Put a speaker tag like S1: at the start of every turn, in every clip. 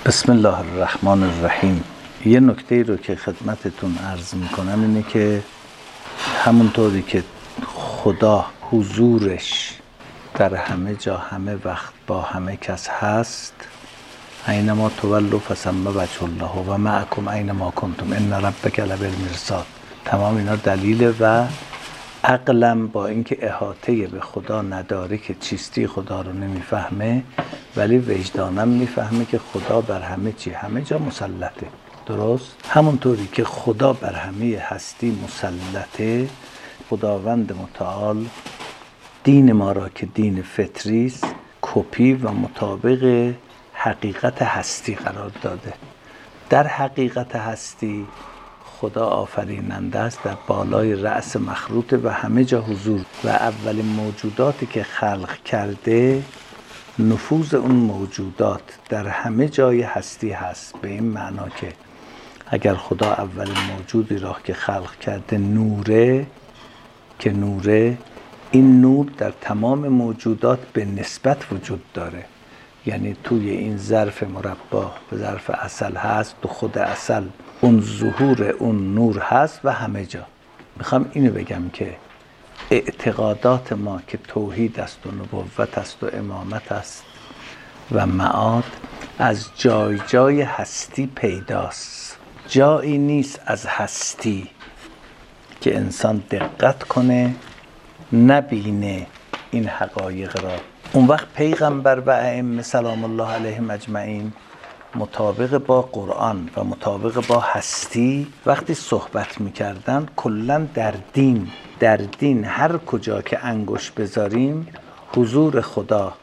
S1: بسم الله الرحمن الرحیم. یه نکته رو که خدمتتون عرض میکنم اینه که همونطوری که خدا حضورش در همه جا همه وقت با همه کس هست، اینما تولوا فثم وجه الله و معکم اینما کنتم ان ربک لبالمرصاد. تمام اینا دلیل و عقلم با اینکه احاطه به خدا نداره که چیستی خدا رو نمیفهمه، ولی وجدانم میفهمه که خدا بر همه چی همه جا مسلطه. درست؟ همونطوری که خدا بر همه هستی مسلطه، خداوند متعال دین ما را که دین فطری است کپی و مطابق حقیقت هستی قرار داده. در حقیقت هستی خدا آفریننده است، در بالای رأس مخروطه و همه جا حضور و اولین موجوداتی که خلق کرده نفوذ اون موجودات در همه جای هستی هست. به این معنا که اگر خدا اولین موجودی را که خلق کرده نوره، که نوره، این نور در تمام موجودات به نسبت وجود داره. یعنی توی این ظرف مربا ظرف عسل هست، تو خود عسل اون ظهور اون نور هست و همه جا. میخوام اینو بگم که اعتقادات ما که توحید است و نبوت است و امامت است و معاد از جای جای هستی پیداست. جایی نیست از هستی که انسان دقت کنه نبینه این حقایق را. اون وقت پیغمبر و ائمه سلام الله علیهم اجمعین مطابق با قرآن و مطابق با هستی وقتی صحبت میکردن کلن در دین هر کجا که انگوش بذاریم حضور خدا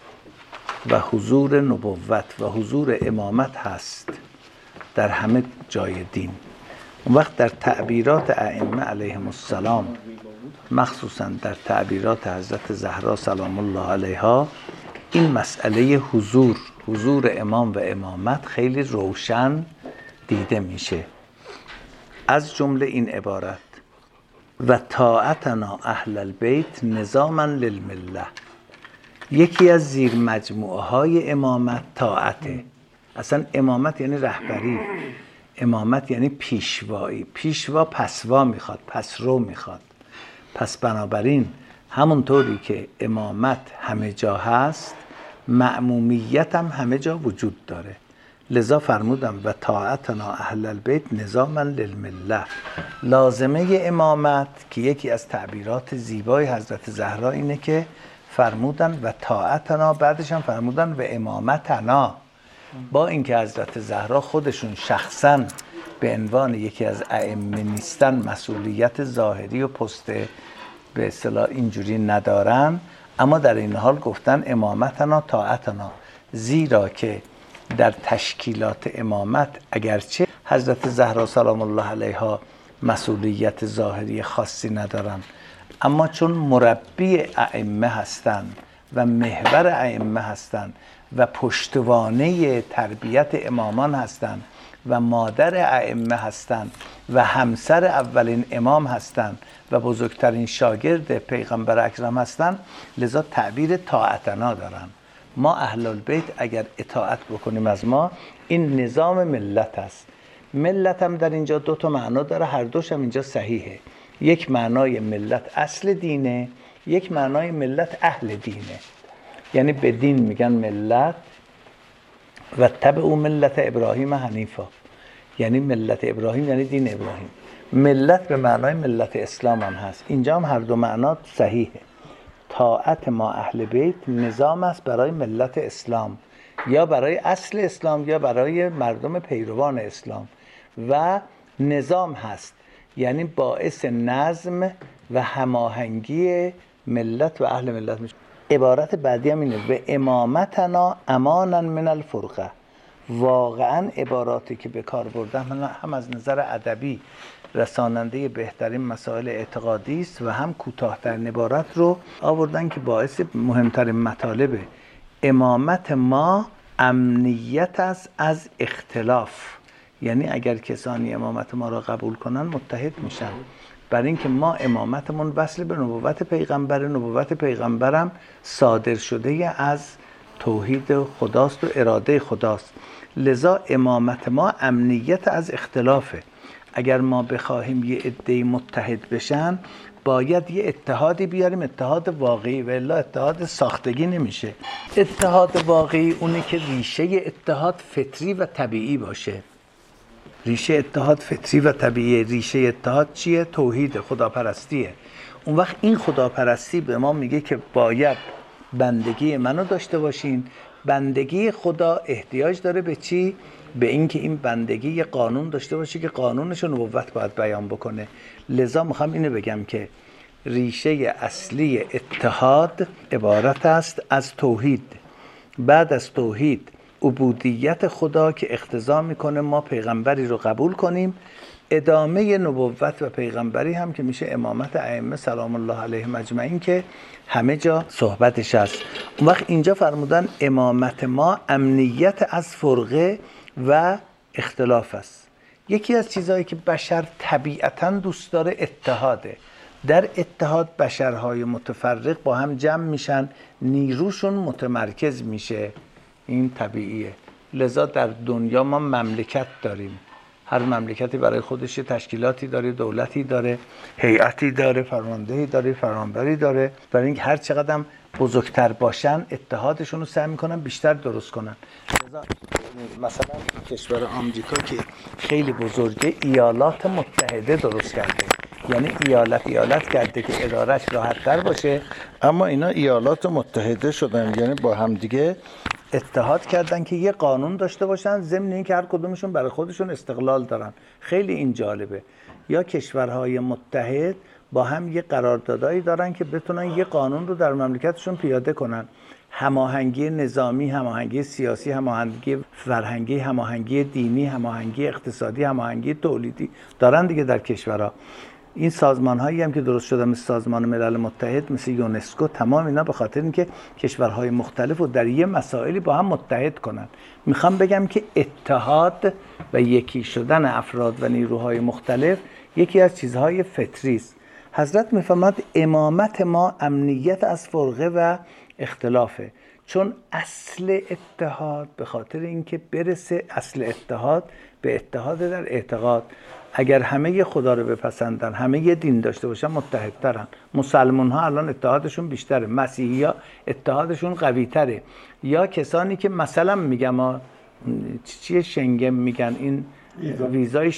S1: و حضور نبوت و حضور امامت هست در همه جای دین. اون وقت در تعبیرات ائمه علیهم السلام، مخصوصا در تعبیرات حضرت زهرا سلام الله علیها، این مسئله حضور امام و امامت خیلی روشن دیده میشه. از جمله این عبارت و طاعتنا اهل البیت نظاما للمله. یکی از زیر مجموعه های امامت طاعته. اصلا امامت یعنی رهبری، امامت یعنی پیشوایی. پیشوا پسوا میخواد، پسرو میخواد. پس بنابراین همونطوری که امامت همه جا هست، مأمومیت هم همه جا وجود داره. لذا فرمودم و طاعتنا اهل البیت نظاما للمله. لازمه امامت که یکی از تعبیرات زیبای حضرت زهرا اینه که فرمودن و طاعتنا، بعدش هم فرمودن و امامتنا. با اینکه حضرت زهرا خودشون شخصا به عنوان یکی از ائمه نیستن، مسئولیت ظاهری و پست به اصطلاح اینجوری ندارن، اما در این حال گفتن امامتنا طاعتنا، زیرا که در تشکیلات امامت اگرچه حضرت زهرا سلام الله علیها مسئولیت ظاهری خاصی ندارن، اما چون مربی ائمه هستند و محور ائمه هستند و پشتوانه تربیت امامان هستند و مادر ائمه هستند و همسر اولین امام هستند و بزرگترین شاگرد پیغمبر اکرم هستند، لذا تعبیر طاعتنا دارن. ما اهل البیت اگر اطاعت بکنیم از ما، این نظام ملت است. ملت هم در اینجا دو تا معنا داره، هر دوش هم اینجا صحیحه. یک معنای ملت اصل دینه، یک معنای ملت اهل دینه. یعنی به دین میگن ملت و تبع ملت ابراهیم حنیفا، یعنی ملت ابراهیم یعنی دین ابراهیم. ملت به معنای ملت اسلام هم هست. اینجا هم هر دو معنا صحیحه. طاعت ما اهل بیت نظام است برای ملت اسلام، یا برای اصل اسلام یا برای مردم پیروان اسلام، و نظام هست یعنی باعث نظم و هماهنگی ملت و اهل ملت میشه. عبارت بعدی هم اینه و امامتنا امانا من الفرقه. واقعا عباراتی که به کار بردم هم از نظر ادبی رساننده بهترین مسائل اعتقادی است و هم کوتاه‌ترین عبارت رو آوردن که باعث مهمترین مطالب امامت ما امنیت است از اختلاف. یعنی اگر کسانی امامت ما را قبول کنن متحد میشن، برای اینکه ما امامتمون وصل به نبوت پیغمبر، نبوت پیغمبرم صادر شده از توحید خداست و اراده خداست. لذا امامت ما امنیت از اختلافه. اگر ما بخواهیم یه عده‌ای متحد بشن باید یه اتحادی بیاریم، اتحاد واقعی، و الا اتحاد ساختگی نمیشه. اتحاد واقعی اونه که ریشه اتحاد فطری و طبیعی باشه. ریشه اتحاد فطری و طبیعی. ریشه اتحاد چیه؟ توحید، خداپرستیه. اون وقت این خداپرستی به ما میگه که باید بندگی منو داشته باشین. بندگی خدا احتیاج داره به چی؟ به اینکه این بندگی یه قانون داشته باشه که قانونش نبوت باید بیان بکنه. لذا میخوام اینو بگم که ریشه اصلی اتحاد عبارت است از توحید. بعد از توحید عبودیت خدا که اقتضا میکنه ما پیغمبری رو قبول کنیم، ادامه نبوت و پیغمبری هم که میشه امامت ائمه سلام الله علیهم اجمعین که همه جا صحبتش هست. اون وقت اینجا فرمودن امامت ما امنیت از فرقه و اختلاف است. یکی از چیزهایی که بشر طبیعتاً دوست داره اتحاده. در اتحاد بشرهای متفرق با هم جمع میشن، نیروشون متمرکز میشه. این طبیعیه. لذا در دنیا ما مملکت داریم. هر مملکتی برای خودش تشکیلاتی داره، دولتی داره، هیئتی داره، فرماندهی داره، فرمانبری داره. برای اینکه هر چقدر هم بزرگتر باشن اتحادشون رو سعی میکنن بیشتر درست کنن. لذا مثلا کشور آمریکا که خیلی بزرگه ایالات متحده درست کرده. یعنی ایالت کرده که ادارش راحت‌تر باشه، اما اینا ایالات متحده شدن، یعنی با هم دیگه اتحاد کردن که یه قانون داشته باشن، ضمن اینکه هر کدومشون برای خودشون استقلال دارن. خیلی این جالبه. یا کشورهای متحد با هم یه قراردادایی دارن که بتونن یه قانون رو در مملکتشون پیاده کنن. هماهنگی نظامی، هماهنگی سیاسی، هماهنگی فرهنگی، هماهنگی دینی، هماهنگی اقتصادی، هماهنگی تولیدی دارن دیگه در کشورها. این سازمان هایی هم که درست شدن مثل سازمان ملل متحد، مثل یونسکو، تمام اینا به خاطر اینکه کشورهای مختلف رو در یه مسائلی با هم متحد کنن. میخوام بگم که اتحاد و یکی شدن افراد و نیروهای مختلف یکی از چیزهای فطری است. حضرت میفرماد امامت ما امنیت از فرقه و اختلافه. چون اصل اتحاد به خاطر اینکه برسه اصل اتحاد به اتحاد در اعتقاد. اگر همه خدا رو بپسندن، همه یه دین داشته باشن، متحدترن. مسلمان ها الان اتحادشون بیشتره، مسیحی ها اتحادشون قوی تره. یا کسانی که مثلا میگم چیه شنگن میگن، این ویزای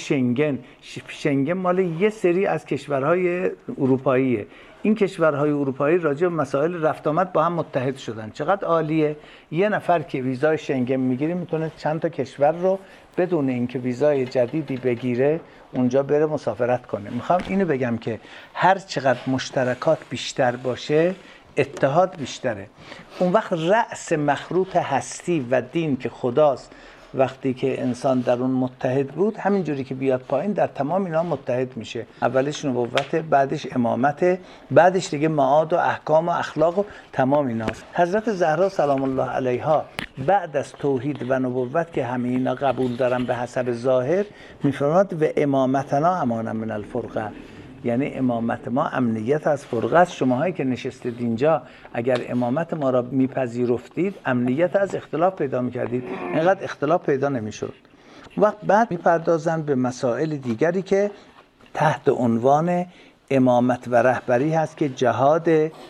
S1: شنگن مال یه سری از کشورهای اروپاییه. این کشورهای اروپایی راجع به مسائل رفت آمد با هم متحد شدن. چقدر عالیه. یه نفر که ویزای شنگن میگیره میتونه چند تا کشور رو بدون اینکه ویزای جدیدی بگیره اونجا بره مسافرت کنه. میخوام اینو بگم که هر چقدر مشترکات بیشتر باشه اتحاد بیشتره. اون وقت رأس مخروط هستی و دین که خداست، وقتی که انسان در اون متحد بود، همینجوری که بیاد پایین در تمام اینا متحد میشه. اولش نبوت، بعدش امامت، بعدش دیگه معاد و احکام و اخلاق و تمام ایناست. حضرت زهرا سلام الله علیها بعد از توحید و نبوت که همه اینا قبول دارن به حسب ظاهر، میفرماد و امامتنا امان من الفرقه، یعنی امامت ما امنیت از فرقه است. شماهایی که نشستید اینجا اگر امامت ما را میپذیرفتید امنیت از اختلاف پیدا میکردید، اینقدر اختلاف پیدا نمیشد. وقت بعد میپردازن به مسائل دیگری که تحت عنوان امامت و رهبری هست که جهاد،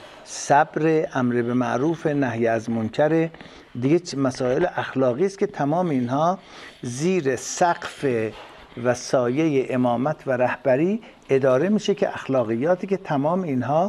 S1: صبر، امر به معروف، نهی از منکر، دیگه مسائل اخلاقی است که تمام اینها زیر سقف و سایه امامت و رهبری اداره میشه که اخلاقیاتی که تمام اینها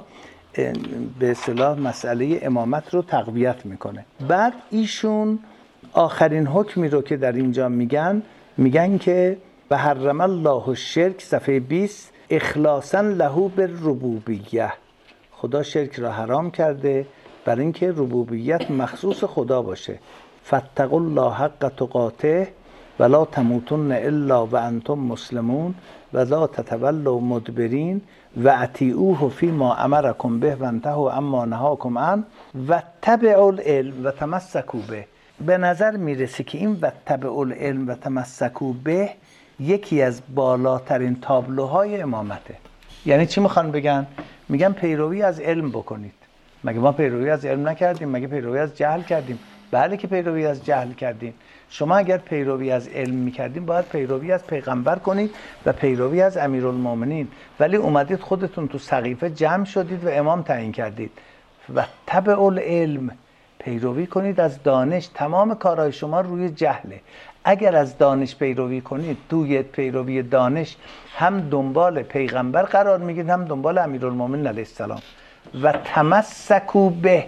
S1: به اصطلاح مسئله امامت رو تقویت میکنه. بعد ایشون آخرین حکمی رو که در اینجا میگن که و حرم الله الشرک، صفحه 20، اخلاصا له بالربوبیه، خدا شرک را حرام کرده برای اینکه ربوبیت مخصوص خدا باشه. فاتقوا الله حق تقاته ولا تموتن الا وانتم مسلمون ولا تتولوا مدبرین و اطیعوه فیما امرکم به وانتهوا عما نهاکم عنه واتبعوا العلم و تمسکوا به. به نظر میرسه که این واتبعوا العلم و تمسکوا به یکی از بالاترین تابلوهای امامته. یعنی چی میخوان بگن؟ میگن پیروی از علم بکنید. مگه ما پیروی از علم نکردیم؟ مگه پیروی از جهل کردیم؟ بله که پیروی از جهل کردیم. شما اگر پیروی از علم میکردین باید پیروی از پیغمبر کنید و پیروی از امیرالمومنین، ولی اومدید خودتون تو سقیفه جمع شدید و امام تعیین کردید. و تبع العلم، پیروی کنید از دانش. تمام کارهای شما روی جهله. اگر از دانش پیروی کنید، توی پیروی دانش هم دنبال پیغمبر قرار میگیرید هم دنبال امیرالمومنین علیه السلام. و تمسکوا به،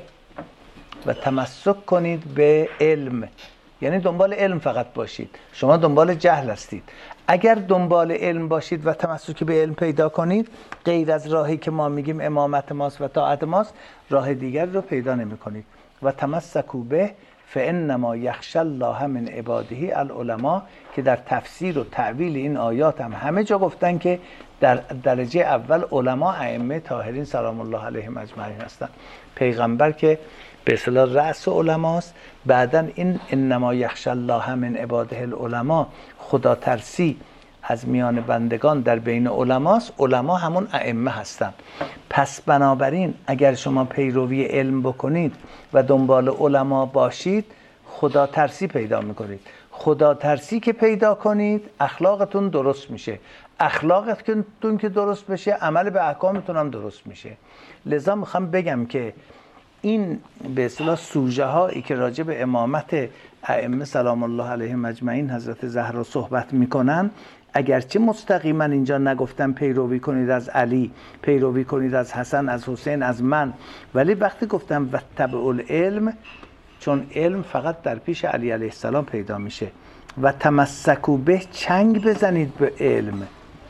S1: و تمسک کنید به علم، یعنی دنبال علم فقط باشید. شما دنبال جهل هستید. اگر دنبال علم باشید و تمسک به علم پیدا کنید، غیر از راهی که ما میگیم امامت ماست و طاعت ماست، راه دیگر رو پیدا نمی کنید. و تمسکوا به فانما یخشی الله من عباده العلماء، که در تفسیر و تعویل این آیات هم همه جا گفتن که در درجه اول علما ائمه طاهرین سلام الله علیهم اجمعین هستند. پیغمبر که به اصطلاح رأس علماست، بعداً این انما یخشی الله من عباده العلماء، خدا ترسی از میان بندگان در بین علماست. علما همون ائمه هستند. پس بنابراین اگر شما پیروی علم بکنید و دنبال علما باشید، خدا ترسی پیدا میکنید. خدا ترسی که پیدا کنید، اخلاقتون درست میشه. اخلاقتون که درست بشه، عمل به احکامتون هم درست میشه. لذا میخوام بگم که این به اصطلاح سوژه هایی که راجع به امامت ائمه سلام الله علیهم اجمعین حضرت زهرا صحبت میکنن، اگرچه مستقیما اینجا نگفتن پیروی کنید از علی، پیروی کنید از حسن، از حسین، از من، ولی وقتی گفتم و تبع العلم، چون علم فقط در پیش علی علیه السلام پیدا میشه. و تمسکوا به، چنگ بزنید به علم.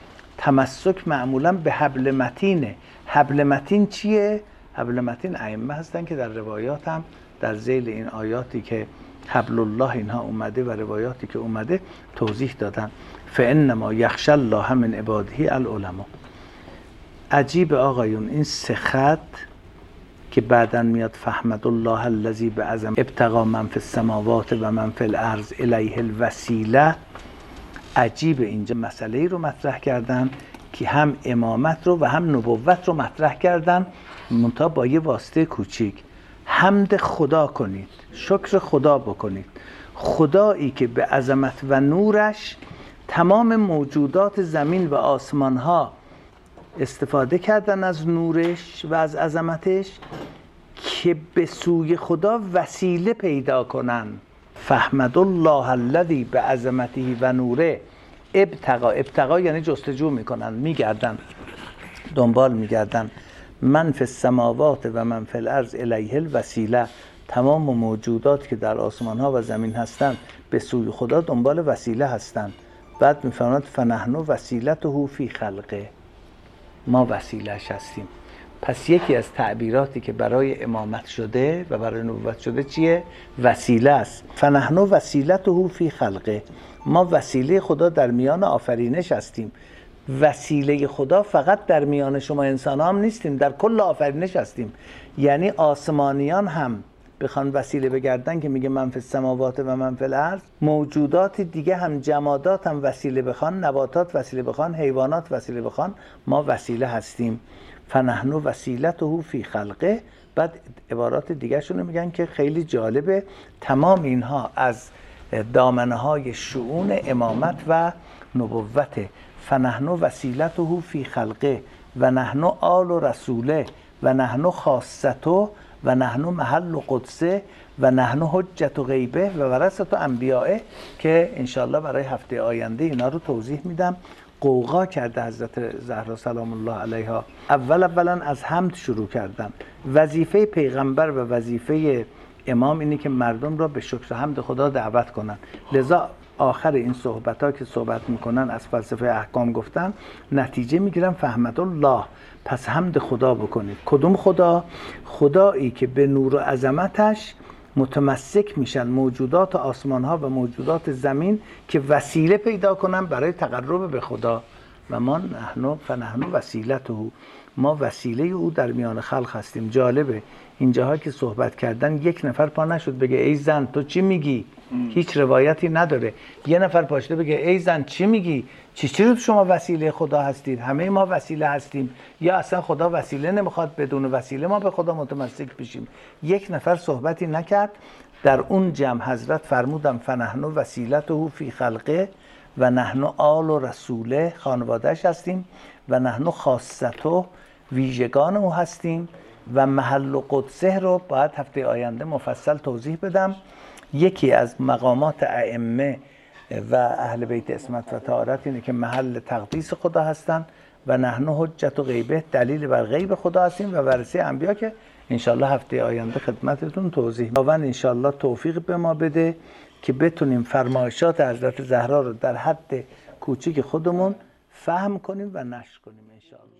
S1: تمسک معمولا به حبل متینه. حبل متین چیه؟ حبل متین ائمه هستن که در روایات هم در ذیل این آیاتی که حبل الله اینها اومده و روایاتی که اومده توضیح دادن. فانما یخشی الله من عباده العلماء. عجیب آقایون، این سه خط که بعداً میاد فحمد الله الذی بعظم ابتغى من فی السماوات و من فی الارض الیه الوسیله. عجیب، اینجا مسئله رو مطرح کردن که هم امامت رو و هم نبوت رو مطرح کردن، منتها با یه واسطه کوچیک. حمد خدا کنید، شکر خدا بکنید. خدایی که به عظمت و نورش تمام موجودات زمین و آسمان ها استفاده کردن از نورش و از عظمتش که به سوی خدا وسیله پیدا کنن. فحمد الله الذی بعظمته و نوره ابتغا یعنی جستجو میکنن، میگردن، دنبال میگردن. من فی السماوات و من فی الارض الیه الوسیله. تمام موجودات که در آسمان ها و زمین هستند به سوی خدا دنبال وسیله هستند. بعد میفرماید فنحن وسیلته فی خلقه، ما وسیله‌اش هستیم. پس یکی از تعبیراتی که برای امامت شده و برای نبوت شده چیه؟ وسیله است. فنحن وسیلته فی خلقه، ما وسیله خدا در میان آفرینش هستیم. وسیله خدا فقط در میان شما انسان هم نیستیم، در کل آفرینش هستیم. یعنی آسمانیان هم بخوان وسیله بگردن که میگه من فی السماوات و من فی الارض، موجودات دیگه هم، جمادات هم وسیله بخوان، نباتات وسیله بخوان، حیوانات وسیله بخوان، ما وسیله هستیم. فنحن وسیلته فی خلقه. بعد عبارات دیگه شونو میگن که خیلی جالبه. تمام اینها از دامنه های شؤون امامت و نبوته. فنحن وسیلته فی خلقه و نحن آل رسوله و نحن خاصته و نحن محل قدسه و نحن حجت غیبه و ورثت انبیائه، که انشالله برای هفته آینده اینا رو توضیح میدم. قوقا کرده حضرت زهرا سلام الله علیها. اولا از حمد شروع کردن. وظیفه پیغمبر و وظیفه امام اینه که مردم را به شکر حمد خدا دعوت کنن. لذا آخر این صحبت ها که صحبت میکنن از فلسفه احکام گفتن، نتیجه میگیرن فحمد الله، پس حمد خدا بکنید. کدوم خدا؟ خدایی که به نور و عظمتش متمسک میشن موجودات آسمان ها و موجودات زمین که وسیله پیدا کنن برای تقرب به خدا. و ما فنحن وسیلته، ما وسیله او در میان خلق هستیم. جالبه اینجاها که صحبت کردن یک نفر پا نشد بگه ای زن تو چی میگی؟ هیچ روایتی نداره. یه نفر پاشته بگه ای زن چی میگی؟ چی رو شما وسیله خدا هستید؟ همه ما وسیله هستیم. یا اصلا خدا وسیله نمیخواد، بدون وسیله ما به خدا متمسک بشیم. یک نفر صحبتی نکرد. در اون جمع حضرت فرمودن فنحن وسیلته فی خلقه و نحن آل و رسوله، خانوادهش هستیم، و نحن خاصته، ویژگان او هستیم، و محل و قدسه رو باید هفته آینده مفصل توضیح بدم. یکی از مقامات ائمه و اهل بیت عصمت و طهارت اینه که محل تقدیس خدا هستن و نحن حجت و غیبه، دلیل بر غیب خدا هستیم و ورثه انبیا که انشالله هفته آینده خدمتتون توضیح میدم. انشالله توفیق به ما بده که بتونیم فرمایشات حضرت زهرا رو در حد کوچیک خودمون فهم کنیم و نشر کنیم انشالله.